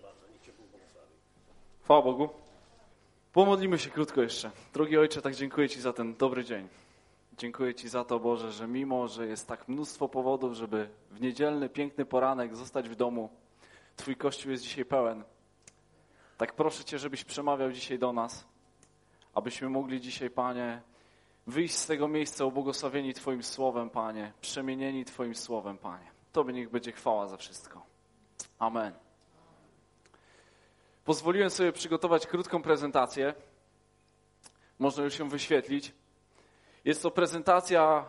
Chwała Bogu. Pomodlimy się krótko jeszcze. Drogi Ojcze, tak dziękuję Ci za ten dobry dzień. Dziękuję Ci za to, Boże, że mimo, że jest tak mnóstwo powodów, żeby w niedzielny, piękny poranek zostać w domu, Twój Kościół jest dzisiaj pełen. Tak proszę Cię, żebyś przemawiał dzisiaj do nas, abyśmy mogli dzisiaj, Panie, wyjść z tego miejsca ubłogosławieni Twoim Słowem, Panie, przemienieni Twoim Słowem, Panie. Tobie niech będzie chwała za wszystko. Amen. Pozwoliłem sobie przygotować krótką prezentację. Można już ją wyświetlić. Jest to prezentacja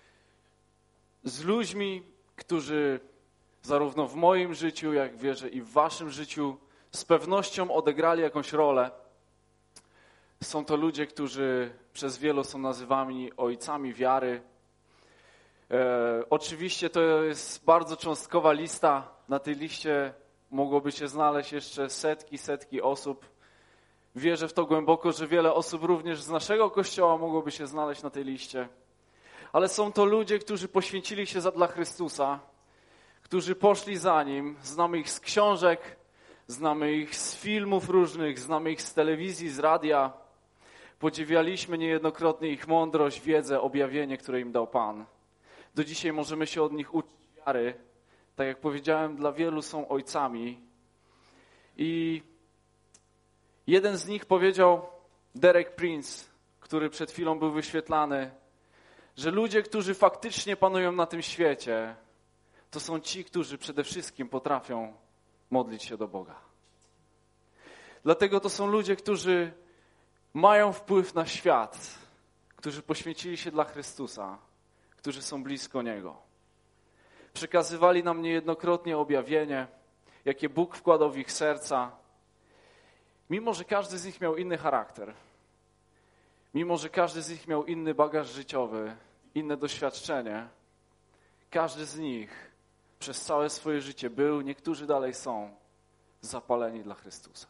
z ludźmi, którzy zarówno w moim życiu, jak wierzę i w waszym życiu z pewnością odegrali jakąś rolę. Są to ludzie, którzy przez wielu są nazywani ojcami wiary. Oczywiście to jest bardzo cząstkowa lista. Na tej liście mogłoby się znaleźć jeszcze setki osób. Wierzę w to głęboko, że wiele osób również z naszego Kościoła mogłoby się znaleźć na tej liście. Ale są to ludzie, którzy poświęcili się dla Chrystusa, którzy poszli za Nim. Znamy ich z książek, znamy ich z filmów różnych, znamy ich z telewizji, z radia. Podziwialiśmy niejednokrotnie ich mądrość, wiedzę, objawienie, które im dał Pan. Do dzisiaj możemy się od nich uczyć wiary. Tak jak powiedziałem, dla wielu są ojcami. I jeden z nich powiedział, Derek Prince, który przed chwilą był wyświetlany, że ludzie, którzy faktycznie panują na tym świecie, to są ci, którzy przede wszystkim potrafią modlić się do Boga. Dlatego to są ludzie, którzy mają wpływ na świat, którzy poświęcili się dla Chrystusa, którzy są blisko Niego. Przekazywali nam niejednokrotnie objawienie, jakie Bóg wkładał w ich serca. Mimo, że każdy z nich miał inny charakter, mimo, że każdy z nich miał inny bagaż życiowy, inne doświadczenie, każdy z nich przez całe swoje życie był, niektórzy dalej są, zapaleni dla Chrystusa.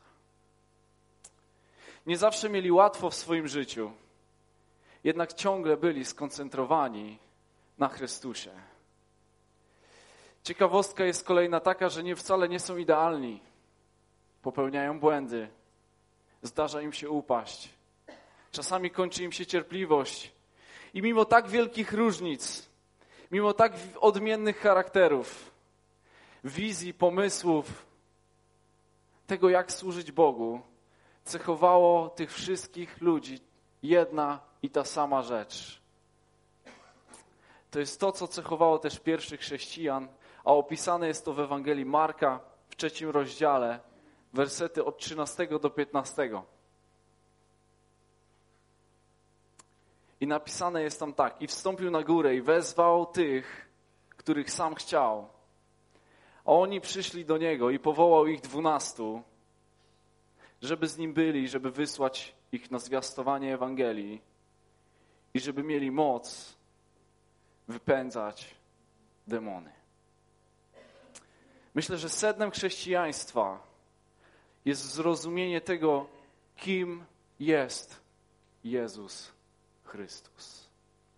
Nie zawsze mieli łatwo w swoim życiu, jednak ciągle byli skoncentrowani na Chrystusie. Ciekawostka jest kolejna taka, że wcale nie są idealni. Popełniają błędy. Zdarza im się upaść. Czasami kończy im się cierpliwość. I mimo tak wielkich różnic, mimo tak odmiennych charakterów, wizji, pomysłów, tego jak służyć Bogu, cechowało tych wszystkich ludzi jedna i ta sama rzecz. To jest to, co cechowało też pierwszych chrześcijan, a opisane jest to w Ewangelii Marka w 3 rozdziale, wersety od 13 do 15. I napisane jest tam tak: i wstąpił na górę i wezwał tych, których sam chciał. A oni przyszli do Niego i powołał ich 12, żeby z Nim byli, żeby wysłać ich na zwiastowanie Ewangelii i żeby mieli moc wypędzać demony. Myślę, że sednem chrześcijaństwa jest zrozumienie tego, kim jest Jezus Chrystus.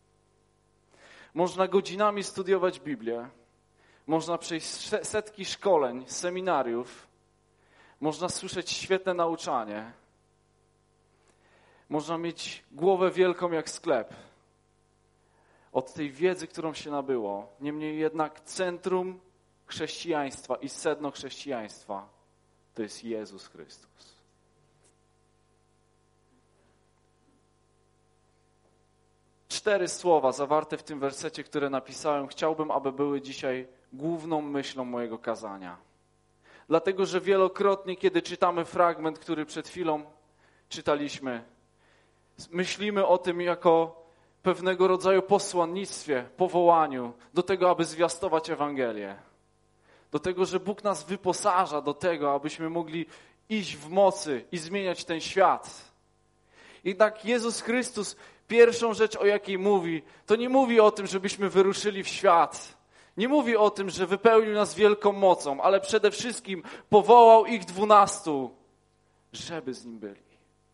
Można godzinami studiować Biblię, można przejść setki szkoleń, seminariów, można słyszeć świetne nauczanie, można mieć głowę wielką jak sklep od tej wiedzy, którą się nabyło. Niemniej jednak centrum chrześcijaństwa i sedno chrześcijaństwa to jest Jezus Chrystus. Cztery słowa zawarte w tym wersecie, które napisałem, chciałbym, aby były dzisiaj główną myślą mojego kazania. Dlatego, że wielokrotnie, kiedy czytamy fragment, który przed chwilą czytaliśmy, myślimy o tym jako pewnego rodzaju posłannictwie, powołaniu do tego, aby zwiastować Ewangelię. Do tego, że Bóg nas wyposaża do tego, abyśmy mogli iść w mocy i zmieniać ten świat. Jednak Jezus Chrystus, pierwszą rzecz, o jakiej mówi, to nie mówi o tym, żebyśmy wyruszyli w świat. Nie mówi o tym, że wypełnił nas wielką mocą, ale przede wszystkim powołał ich 12, żeby z Nim byli.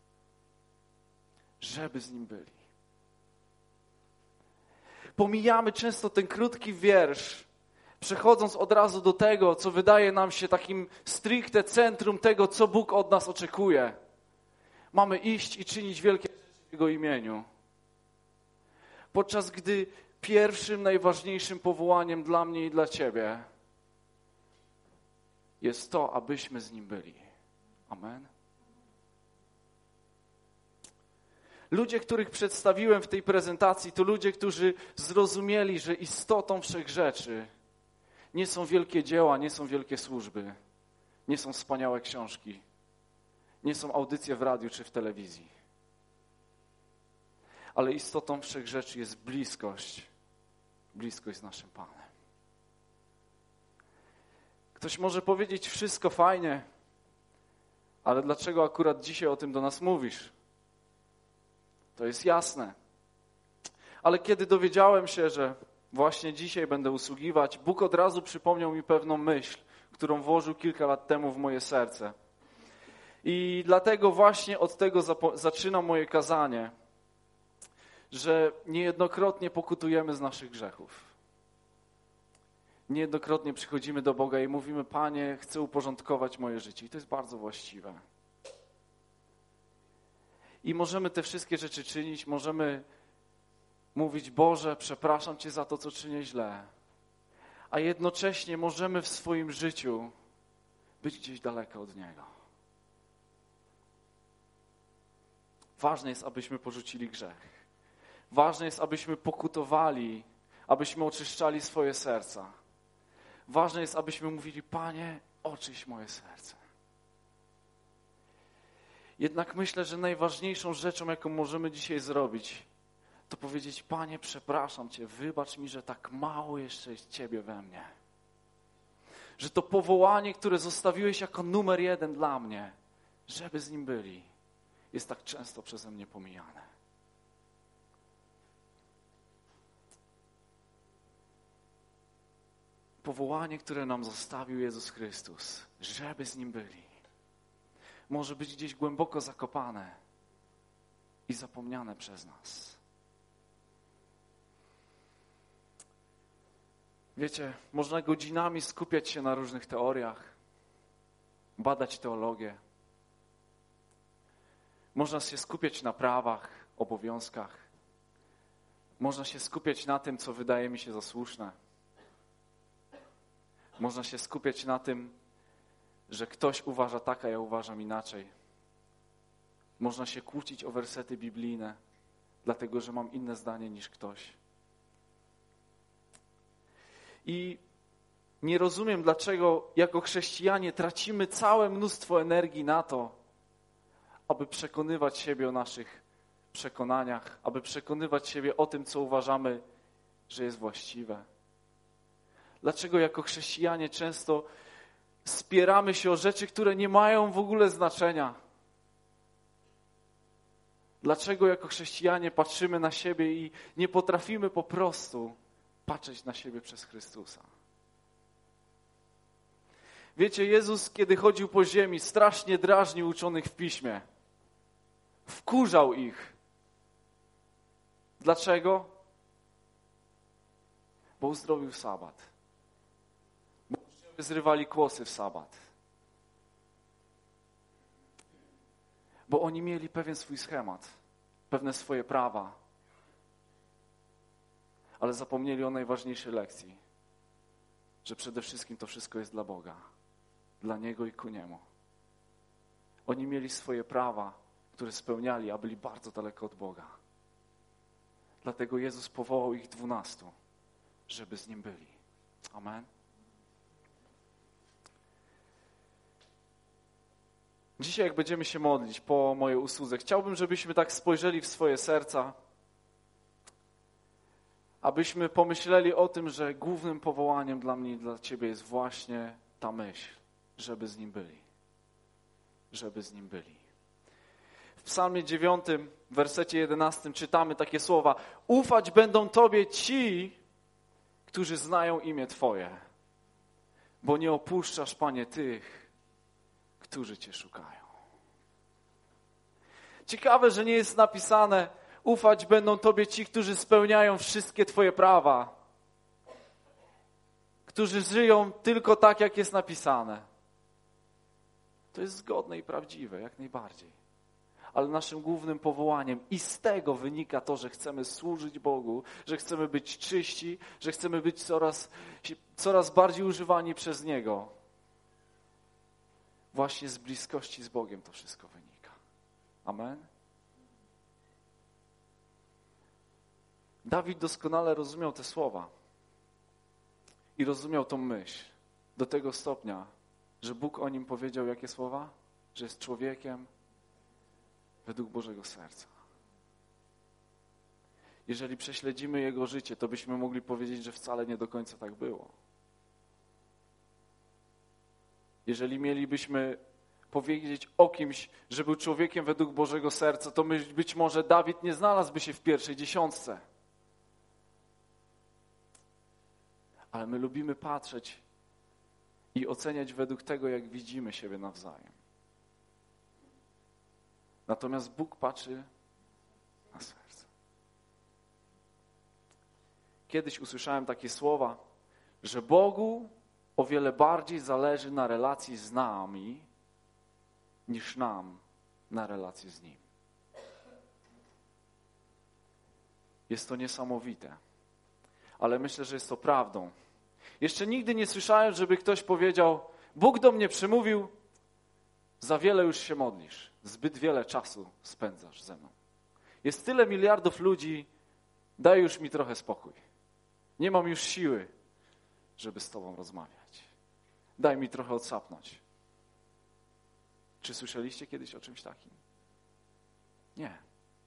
Żeby z Nim byli. Pomijamy często ten krótki wiersz przechodząc od razu do tego, co wydaje nam się takim stricte centrum tego, co Bóg od nas oczekuje. Mamy iść i czynić wielkie rzeczy w Jego imieniu. Podczas gdy pierwszym, najważniejszym powołaniem dla mnie i dla Ciebie jest to, abyśmy z Nim byli. Amen. Ludzie, których przedstawiłem w tej prezentacji, to ludzie, którzy zrozumieli, że istotą wszechrzeczy nie są wielkie dzieła, nie są wielkie służby, nie są wspaniałe książki, nie są audycje w radiu czy w telewizji. Ale istotą wszechrzeczy jest bliskość z naszym Panem. Ktoś może powiedzieć, wszystko fajnie, ale dlaczego akurat dzisiaj o tym do nas mówisz? To jest jasne. Ale kiedy dowiedziałem się, że właśnie dzisiaj będę usługiwać, Bóg od razu przypomniał mi pewną myśl, którą włożył kilka lat temu w moje serce. I dlatego właśnie od tego zaczynam moje kazanie, że niejednokrotnie pokutujemy z naszych grzechów. Niejednokrotnie przychodzimy do Boga i mówimy, Panie, chcę uporządkować moje życie. I to jest bardzo właściwe. I możemy te wszystkie rzeczy czynić, możemy mówić, Boże, przepraszam Cię za to, co czynię źle. A jednocześnie możemy w swoim życiu być gdzieś daleko od Niego. Ważne jest, abyśmy porzucili grzech. Ważne jest, abyśmy pokutowali, abyśmy oczyszczali swoje serca. Ważne jest, abyśmy mówili, Panie, oczyść moje serce. Jednak myślę, że najważniejszą rzeczą, jaką możemy dzisiaj zrobić, to powiedzieć, Panie, przepraszam Cię, wybacz mi, że tak mało jeszcze jest Ciebie we mnie. Że to powołanie, które zostawiłeś jako numer 1 dla mnie, żeby z Nim byli, jest tak często przeze mnie pomijane. Powołanie, które nam zostawił Jezus Chrystus, żeby z Nim byli, może być gdzieś głęboko zakopane i zapomniane przez nas. Wiecie, można godzinami skupiać się na różnych teoriach, badać teologię. Można się skupiać na prawach, obowiązkach. Można się skupiać na tym, co wydaje mi się za słuszne. Można się skupiać na tym, że ktoś uważa tak, a ja uważam inaczej. Można się kłócić o wersety biblijne, dlatego że mam inne zdanie niż ktoś. I nie rozumiem, dlaczego jako chrześcijanie tracimy całe mnóstwo energii na to, aby przekonywać siebie o naszych przekonaniach, aby przekonywać siebie o tym, co uważamy, że jest właściwe. Dlaczego jako chrześcijanie często spieramy się o rzeczy, które nie mają w ogóle znaczenia? Dlaczego jako chrześcijanie patrzymy na siebie i nie potrafimy po prostu patrzeć na siebie przez Chrystusa? Wiecie, Jezus, kiedy chodził po ziemi, strasznie drażnił uczonych w Piśmie. Wkurzał ich. Dlaczego? Bo uzdrowił w sabat. Bo uczniowie zrywali kłosy w sabat. Bo oni mieli pewien swój schemat, pewne swoje prawa. Ale zapomnieli o najważniejszej lekcji, że przede wszystkim to wszystko jest dla Boga, dla Niego i ku Niemu. Oni mieli swoje prawa, które spełniali, a byli bardzo daleko od Boga. Dlatego Jezus powołał ich 12, żeby z Nim byli. Amen. Dzisiaj, jak będziemy się modlić po mojej usłudze, chciałbym, żebyśmy tak spojrzeli w swoje serca, abyśmy pomyśleli o tym, że głównym powołaniem dla mnie i dla Ciebie jest właśnie ta myśl, żeby z Nim byli. Żeby z Nim byli. W Psalmie 9, w wersecie 11 czytamy takie słowa: ufać będą Tobie ci, którzy znają imię Twoje, bo nie opuszczasz, Panie, tych, którzy Cię szukają. Ciekawe, że nie jest napisane: ufać będą Tobie ci, którzy spełniają wszystkie Twoje prawa. którzy żyją tylko tak, jak jest napisane. To jest zgodne i prawdziwe, jak najbardziej. Ale naszym głównym powołaniem i z tego wynika to, że chcemy służyć Bogu, że chcemy być czyści, że chcemy być coraz bardziej używani przez Niego. Właśnie z bliskości z Bogiem to wszystko wynika. Amen? Dawid doskonale rozumiał te słowa i rozumiał tą myśl do tego stopnia, że Bóg o nim powiedział jakie słowa? Że jest człowiekiem według Bożego serca. Jeżeli prześledzimy jego życie, to byśmy mogli powiedzieć, że wcale nie do końca tak było. Jeżeli mielibyśmy powiedzieć o kimś, że był człowiekiem według Bożego serca, to być może Dawid nie znalazłby się w pierwszej dziesiątce. Ale my lubimy patrzeć i oceniać według tego, jak widzimy siebie nawzajem. Natomiast Bóg patrzy na serce. Kiedyś usłyszałem takie słowa, że Bogu o wiele bardziej zależy na relacji z nami, niż nam na relacji z Nim. Jest to niesamowite, ale myślę, że jest to prawdą. Jeszcze nigdy nie słyszałem, żeby ktoś powiedział: Bóg do mnie przemówił, za wiele już się modlisz, zbyt wiele czasu spędzasz ze mną. Jest tyle miliardów ludzi, daj już mi trochę spokój. Nie mam już siły, żeby z Tobą rozmawiać. Daj mi trochę odsapnąć. Czy słyszeliście kiedyś o czymś takim? Nie.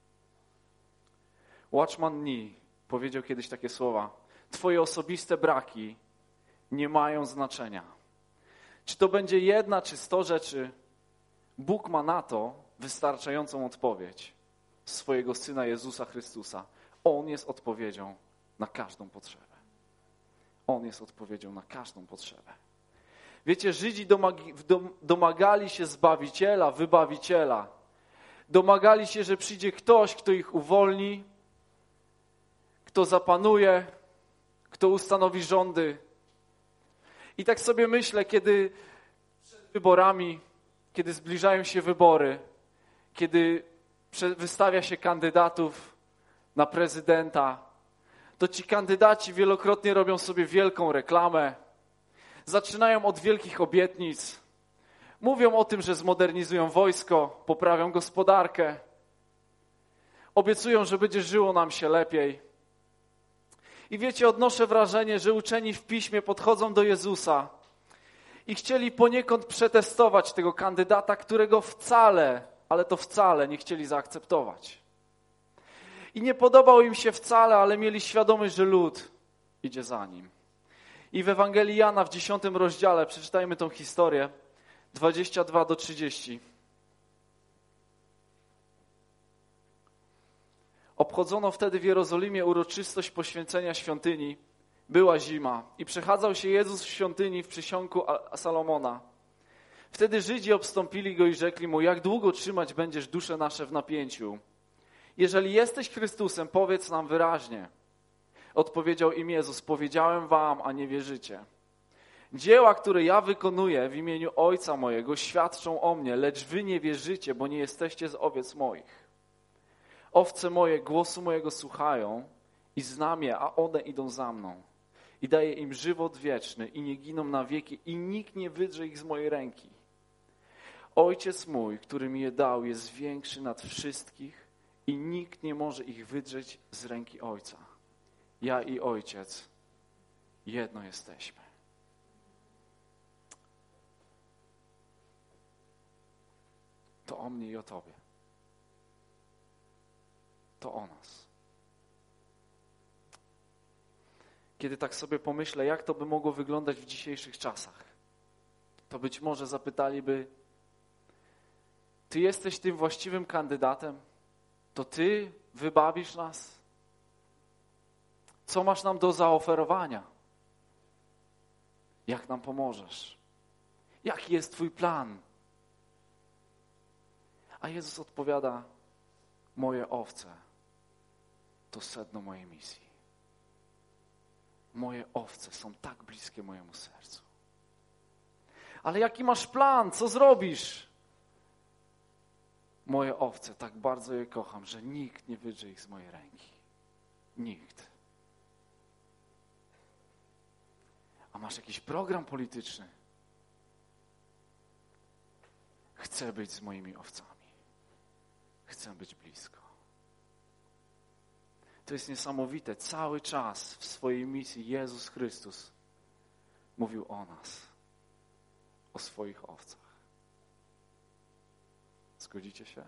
Watchman Nee powiedział kiedyś takie słowa: Twoje osobiste braki nie mają znaczenia. Czy to będzie 1 czy 100 rzeczy, Bóg ma na to wystarczającą odpowiedź swojego Syna Jezusa Chrystusa. On jest odpowiedzią na każdą potrzebę. On jest odpowiedzią na każdą potrzebę. Wiecie, Żydzi domagali się Zbawiciela, Wybawiciela. Domagali się, że przyjdzie ktoś, kto ich uwolni, kto zapanuje, kto ustanowi rządy. I tak sobie myślę, kiedy przed wyborami, kiedy zbliżają się wybory, kiedy wystawia się kandydatów na prezydenta, to ci kandydaci wielokrotnie robią sobie wielką reklamę. Zaczynają od wielkich obietnic. Mówią o tym, że zmodernizują wojsko, poprawią gospodarkę. Obiecują, że będzie żyło nam się lepiej. I wiecie, odnoszę wrażenie, że uczeni w Piśmie podchodzą do Jezusa i chcieli poniekąd przetestować tego kandydata, którego wcale, ale to wcale nie chcieli zaakceptować. I nie podobał im się wcale, ale mieli świadomość, że lud idzie za nim. I w Ewangelii Jana w 10 rozdziale, przeczytajmy tą historię, 22-30. Obchodzono wtedy w Jerozolimie uroczystość poświęcenia świątyni. Była zima i przechadzał się Jezus w świątyni w przysionku Salomona. Wtedy Żydzi obstąpili go i rzekli mu: jak długo trzymać będziesz dusze nasze w napięciu? Jeżeli jesteś Chrystusem, powiedz nam wyraźnie. Odpowiedział im Jezus: powiedziałem wam, a nie wierzycie. Dzieła, które ja wykonuję w imieniu Ojca mojego, świadczą o mnie, lecz wy nie wierzycie, bo nie jesteście z owiec moich. Owce moje głosu mojego słuchają i znam je, a one idą za mną. I daję im żywot wieczny i nie giną na wieki i nikt nie wydrze ich z mojej ręki. Ojciec mój, który mi je dał, jest większy nad wszystkich i nikt nie może ich wydrzeć z ręki Ojca. Ja i Ojciec jedno jesteśmy. To o mnie i o Tobie. To o nas. Kiedy tak sobie pomyślę, jak to by mogło wyglądać w dzisiejszych czasach, to być może zapytaliby: Ty jesteś tym właściwym kandydatem? To Ty wybawisz nas? Co masz nam do zaoferowania? Jak nam pomożesz? Jaki jest Twój plan? A Jezus odpowiada: moje owce to sedno mojej misji. Moje owce są tak bliskie mojemu sercu. Ale jaki masz plan? Co zrobisz? Moje owce, tak bardzo je kocham, że nikt nie wydrze ich z mojej ręki. Nikt. A masz jakiś program polityczny? Chcę być z moimi owcami. Chcę być blisko. To jest niesamowite. Cały czas w swojej misji Jezus Chrystus mówił o nas, o swoich owcach. Zgodzicie się?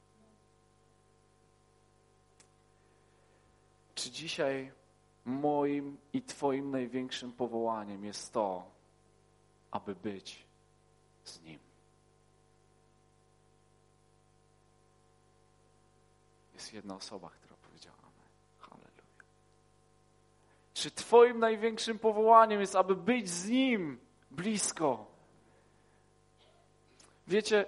Czy dzisiaj moim i Twoim największym powołaniem jest to, aby być z Nim? Jest jedna osoba, która powiedziała amen. Halleluja. Czy Twoim największym powołaniem jest, aby być z Nim blisko? Wiecie,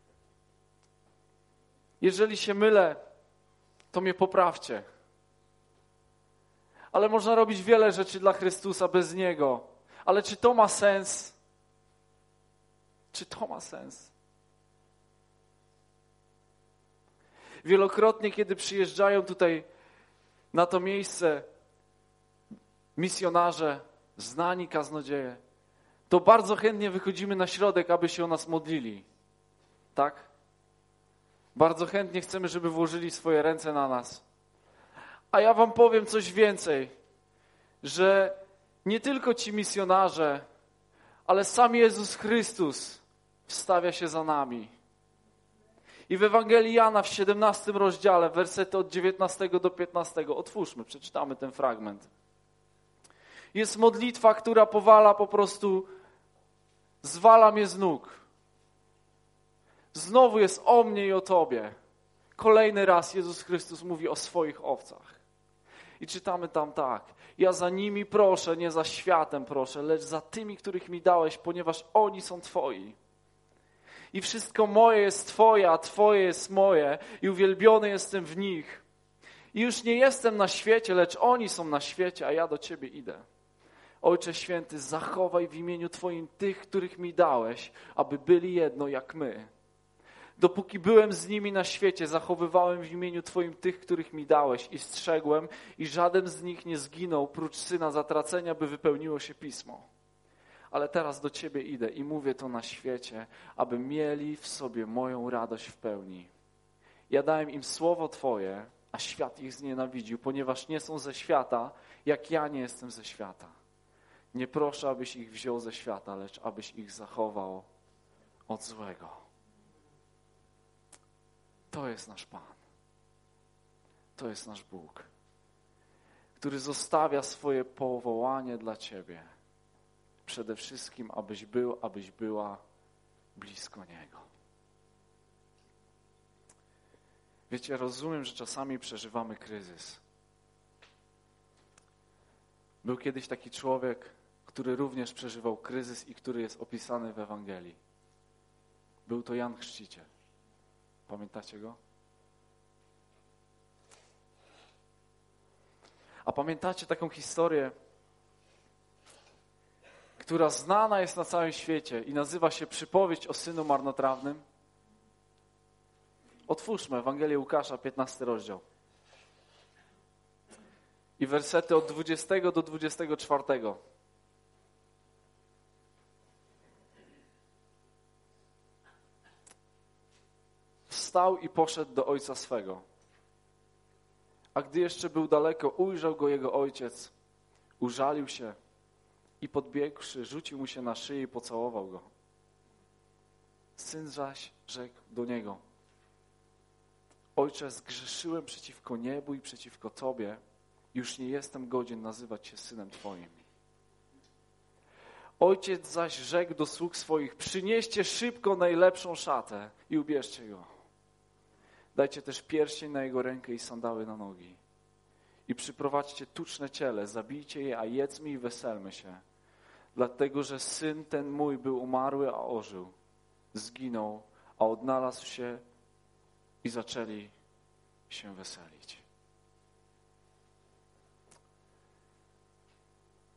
jeżeli się mylę, to mnie poprawcie. Ale można robić wiele rzeczy dla Chrystusa bez Niego. Ale czy to ma sens? Czy to ma sens? Wielokrotnie, kiedy przyjeżdżają tutaj na to miejsce misjonarze, znani kaznodzieje, to bardzo chętnie wychodzimy na środek, aby się o nas modlili. Tak? Bardzo chętnie chcemy, żeby włożyli swoje ręce na nas. A ja wam powiem coś więcej, że nie tylko ci misjonarze, ale sam Jezus Chrystus wstawia się za nami. I w Ewangelii Jana w 17 rozdziale, wersety od 19 do 15, otwórzmy, przeczytamy ten fragment. Jest modlitwa, która powala po prostu, zwala mnie z nóg. Znowu jest o mnie i o Tobie. Kolejny raz Jezus Chrystus mówi o swoich owcach. I czytamy tam tak. Ja za nimi proszę, nie za światem proszę, lecz za tymi, których mi dałeś, ponieważ oni są Twoi. I wszystko moje jest Twoje, a Twoje jest moje i uwielbiony jestem w nich. I już nie jestem na świecie, lecz oni są na świecie, a ja do Ciebie idę. Ojcze Święty, zachowaj w imieniu Twoim tych, których mi dałeś, aby byli jedno jak my. Dopóki byłem z nimi na świecie, zachowywałem w imieniu Twoim tych, których mi dałeś i strzegłem i żaden z nich nie zginął, prócz syna zatracenia, by wypełniło się Pismo. Ale teraz do Ciebie idę i mówię to na świecie, aby mieli w sobie moją radość w pełni. Ja dałem im słowo Twoje, a świat ich znienawidził, ponieważ nie są ze świata, jak ja nie jestem ze świata. Nie proszę, abyś ich wziął ze świata, lecz abyś ich zachował od złego. To jest nasz Pan. To jest nasz Bóg, który zostawia swoje powołanie dla Ciebie. Przede wszystkim, abyś był, abyś była blisko Niego. Wiecie, rozumiem, że czasami przeżywamy kryzys. Był kiedyś taki człowiek, który również przeżywał kryzys i który jest opisany w Ewangelii. Był to Jan Chrzciciel. Pamiętacie go? A pamiętacie taką historię, która znana jest na całym świecie i nazywa się Przypowieść o synu marnotrawnym? Otwórzmy Ewangelię Łukasza, 15 rozdział. I wersety od 20 do 24. Wstał i poszedł do ojca swego. A gdy jeszcze był daleko, ujrzał go jego ojciec, użalił się i podbiegłszy, rzucił mu się na szyję i pocałował go. Syn zaś rzekł do niego: Ojcze, zgrzeszyłem przeciwko niebu i przeciwko Tobie, już nie jestem godzien nazywać się synem Twoim. Ojciec zaś rzekł do sług swoich: przynieście szybko najlepszą szatę i ubierzcie go. Dajcie też pierścień na jego rękę i sandały na nogi. I przyprowadźcie tuczne ciele, zabijcie je, a jedzmy i weselmy się. Dlatego, że syn ten mój był umarły, a ożył. Zginął, a odnalazł się i zaczęli się weselić.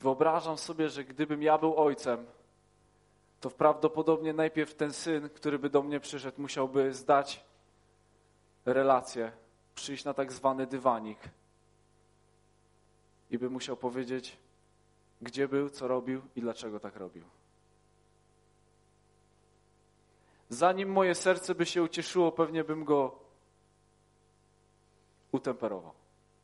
Wyobrażam sobie, że gdybym ja był ojcem, to prawdopodobnie najpierw ten syn, który by do mnie przyszedł, musiałby zdać relację, przyjść na tak zwany dywanik i by musiał powiedzieć, gdzie był, co robił i dlaczego tak robił. Zanim moje serce by się ucieszyło, pewnie bym go utemperował.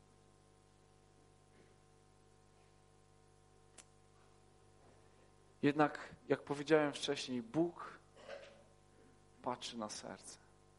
Jednak, jak powiedziałem wcześniej, Bóg patrzy na serce.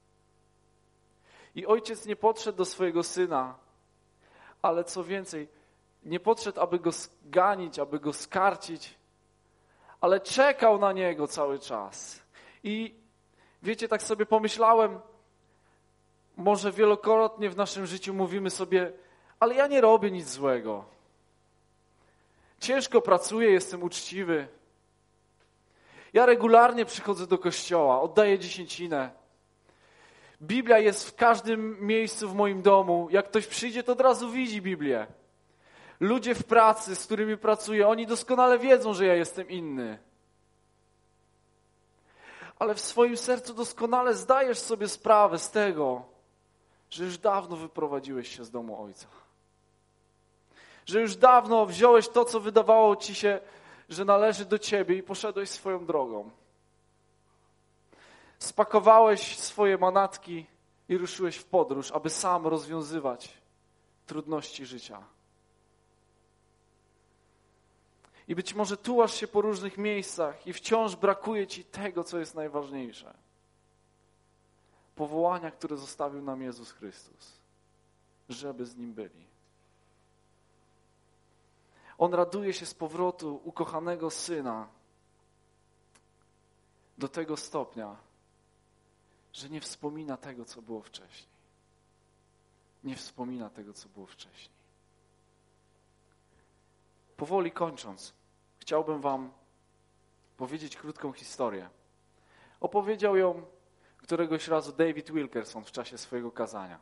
I ojciec nie podszedł do swojego syna, ale co więcej, nie podszedł, aby go zganić, aby go skarcić, ale czekał na niego cały czas. I wiecie, tak sobie pomyślałem, może wielokrotnie w naszym życiu mówimy sobie, ale ja nie robię nic złego. Ciężko pracuję, jestem uczciwy. Ja regularnie przychodzę do kościoła, oddaję dziesięcinę. Biblia jest w każdym miejscu w moim domu. Jak ktoś przyjdzie, to od razu widzi Biblię. Ludzie w pracy, z którymi pracuję, oni doskonale wiedzą, że ja jestem inny. Ale w swoim sercu doskonale zdajesz sobie sprawę z tego, że już dawno wyprowadziłeś się z domu Ojca. Że już dawno wziąłeś to, co wydawało ci się, że należy do ciebie i poszedłeś swoją drogą. Spakowałeś swoje manatki i ruszyłeś w podróż, aby sam rozwiązywać trudności życia. I być może tułasz się po różnych miejscach i wciąż brakuje ci tego, co jest najważniejsze. Powołania, które zostawił nam Jezus Chrystus, żeby z Nim byli. On raduje się z powrotu ukochanego Syna do tego stopnia, że nie wspomina tego, co było wcześniej. Nie wspomina tego, co było wcześniej. Powoli kończąc, chciałbym wam powiedzieć krótką historię. Opowiedział ją któregoś razu David Wilkerson w czasie swojego kazania.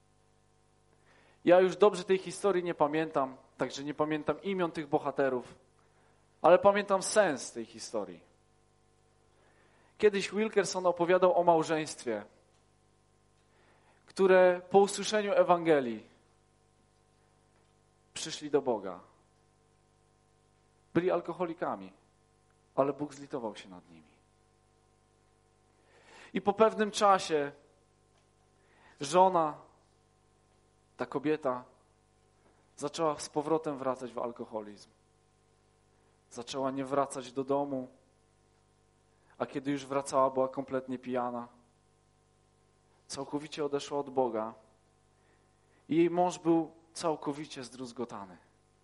Ja już dobrze tej historii nie pamiętam, także nie pamiętam imion tych bohaterów, ale pamiętam sens tej historii. Kiedyś Wilkerson opowiadał o małżeństwie, które po usłyszeniu Ewangelii przyszli do Boga. Byli alkoholikami, ale Bóg zlitował się nad nimi. I po pewnym czasie żona, ta kobieta, zaczęła z powrotem wracać w alkoholizm. Zaczęła nie wracać do domu, a kiedy już wracała, była kompletnie pijana. Całkowicie odeszła od Boga i jej mąż był całkowicie zdruzgotany.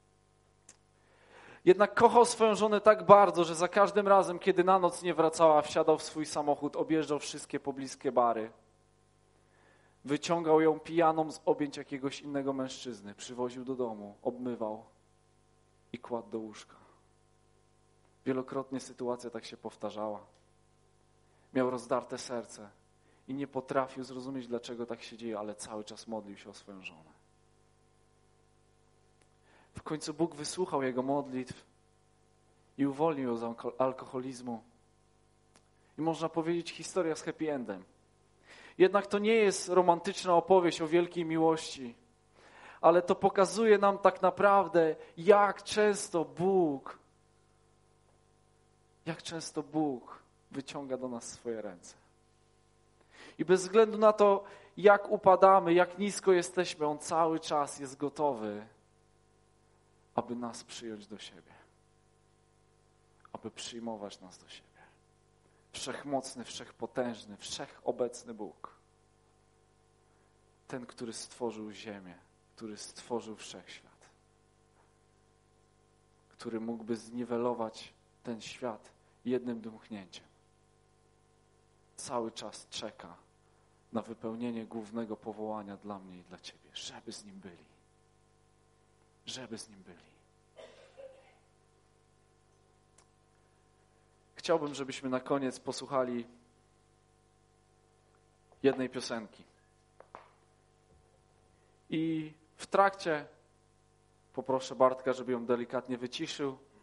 Jednak kochał swoją żonę tak bardzo, że za każdym razem, kiedy na noc nie wracała, wsiadał w swój samochód, objeżdżał wszystkie pobliskie bary. Wyciągał ją pijaną z objęć jakiegoś innego mężczyzny, przywoził do domu, obmywał i kładł do łóżka. Wielokrotnie sytuacja tak się powtarzała. Miał rozdarte serce i nie potrafił zrozumieć, dlaczego tak się dzieje, ale cały czas modlił się o swoją żonę. W końcu Bóg wysłuchał jego modlitw i uwolnił ją z alkoholizmu. I można powiedzieć, historia z happy endem. Jednak to nie jest romantyczna opowieść o wielkiej miłości, ale to pokazuje nam tak naprawdę, jak często Bóg wyciąga do nas swoje ręce. I bez względu na to, jak upadamy, jak nisko jesteśmy, On cały czas jest gotowy, aby nas przyjąć do siebie. Aby przyjmować nas do siebie. Wszechmocny, wszechpotężny, wszechobecny Bóg. Ten, który stworzył ziemię, który stworzył wszechświat. Który mógłby zniwelować ten świat jednym dmuchnięciem. Cały czas czeka na wypełnienie głównego powołania dla mnie i dla Ciebie, żeby z Nim byli. Żeby z Nim byli. Chciałbym, żebyśmy na koniec posłuchali jednej piosenki. I w trakcie poproszę Bartka, żeby ją delikatnie wyciszył.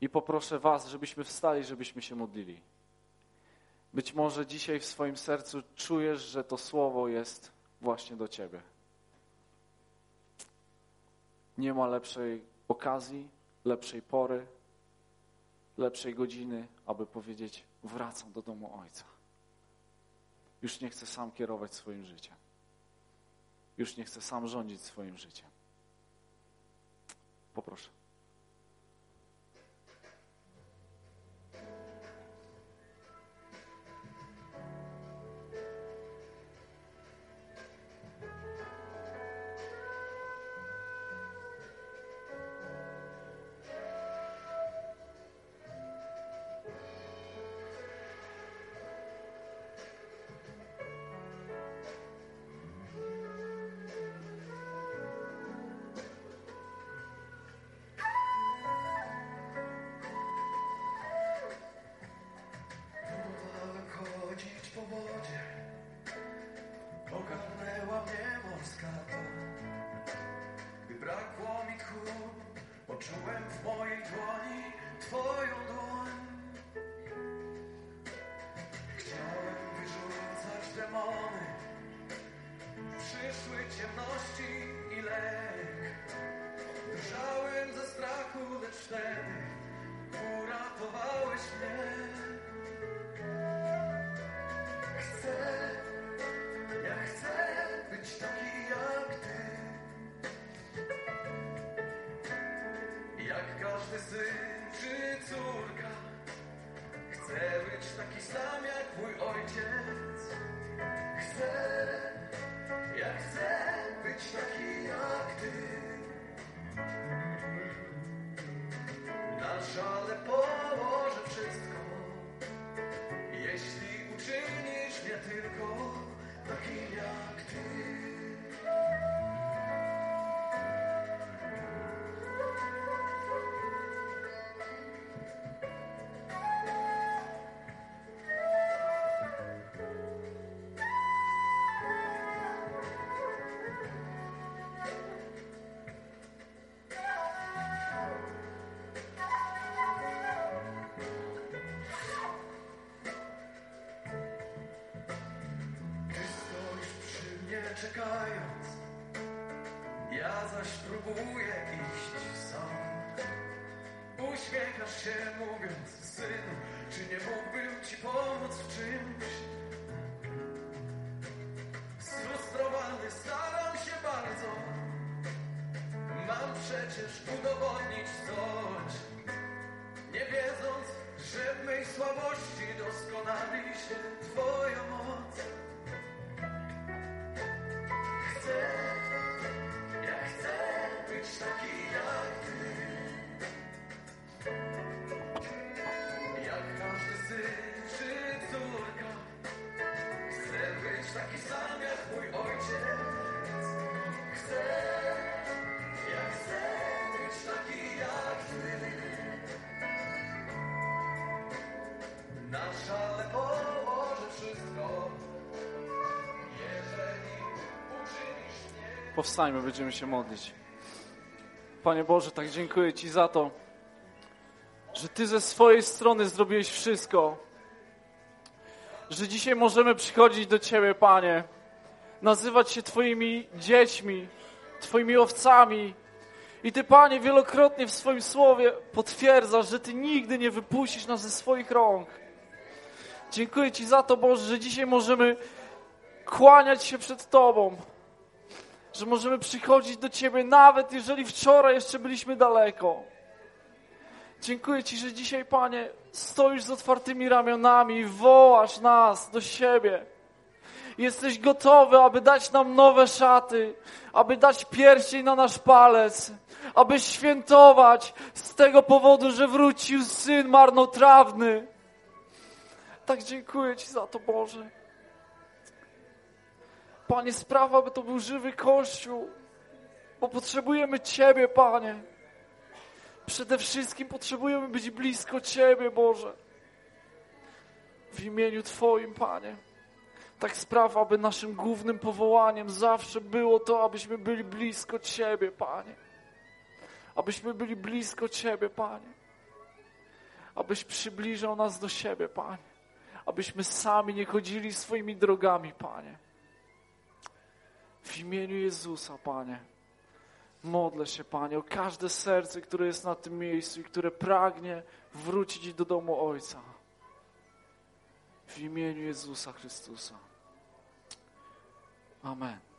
I poproszę was, żebyśmy wstali, żebyśmy się modlili. Być może dzisiaj w swoim sercu czujesz, że to słowo jest właśnie do ciebie. Nie ma lepszej okazji, lepszej pory, lepszej godziny, aby powiedzieć: wracam do domu Ojca. Już nie chcę sam kierować swoim życiem. Już nie chcę sam rządzić swoim życiem. Poproszę. Ogarnęła mnie morska fala. Gdy brakło mi tchu, poczułem w mojej dłoni Twoją dłoń. Chciałem wyrzucać demony, przyszły ciemności i lęk. Drżałem ze strachu, lecz wtedy uratowałeś mnie. Chcę być taki jak Ty, jak każdy syn czy córka. Chcę być taki sam jak mój ojciec. Chcę być taki jak Ty. Na szale położę wszystko, jeśli uczynisz mnie tylko takim jak Ty. Czekając, ja zaś próbuję iść sam. Uśmiechasz się mówiąc: synu, czy nie mógłbym ci pomóc w czymś? Sfrustrowany staram się bardzo, mam przecież udowodnić coś, nie wiedząc, że w mej słabości doskonali się Twoja moc. Chcę być taki jak Ty, jak każdy syn czy córka. Chcę być taki sam jak mój ojciec. Chcę być taki jak Ty. Na szale położę wszystko, jeżeli uczynisz mnie. Powstańmy, będziemy się modlić. Panie Boże, tak dziękuję Ci za to, że Ty ze swojej strony zrobiłeś wszystko, że dzisiaj możemy przychodzić do Ciebie, Panie, nazywać się Twoimi dziećmi, Twoimi owcami. I Ty, Panie, wielokrotnie w swoim słowie potwierdzasz, że Ty nigdy nie wypuścisz nas ze swoich rąk. Dziękuję Ci za to, Boże, że dzisiaj możemy kłaniać się przed Tobą, że możemy przychodzić do Ciebie, nawet jeżeli wczoraj jeszcze byliśmy daleko. Dziękuję Ci, że dzisiaj, Panie, stoisz z otwartymi ramionami i wołasz nas do siebie. Jesteś gotowy, aby dać nam nowe szaty, aby dać pierścień na nasz palec, aby świętować z tego powodu, że wrócił Syn marnotrawny. Tak dziękuję Ci za to, Boże. Panie, sprawa, aby to był żywy Kościół, bo potrzebujemy Ciebie, Panie. Przede wszystkim potrzebujemy być blisko Ciebie, Boże. W imieniu Twoim, Panie. Tak sprawa, aby naszym głównym powołaniem zawsze było to, abyśmy byli blisko Ciebie, Panie. Abyśmy byli blisko Ciebie, Panie. abyś przybliżał nas do siebie, Panie. Abyśmy sami nie chodzili swoimi drogami, Panie. W imieniu Jezusa, Panie. Modlę się, Panie, o każde serce, które jest na tym miejscu i które pragnie wrócić do domu Ojca. W imieniu Jezusa Chrystusa. Amen.